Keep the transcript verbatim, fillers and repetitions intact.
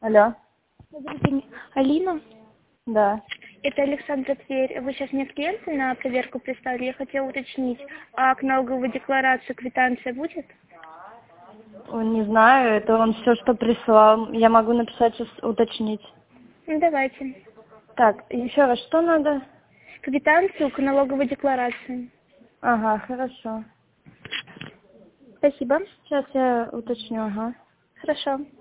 Алло. Добрый день. Алина? Да. Это Александра Тверь. Вы сейчас мне клиента на проверку представили. Я хотела уточнить, а к налоговой декларации квитанция будет? Ой, не знаю, это он все, что прислал. Я могу написать, сейчас уточнить. Ну, давайте. Так, еще раз, что надо? Квитанцию к налоговой декларации. Ага, хорошо. Спасибо. Сейчас я уточню, ага. Хорошо.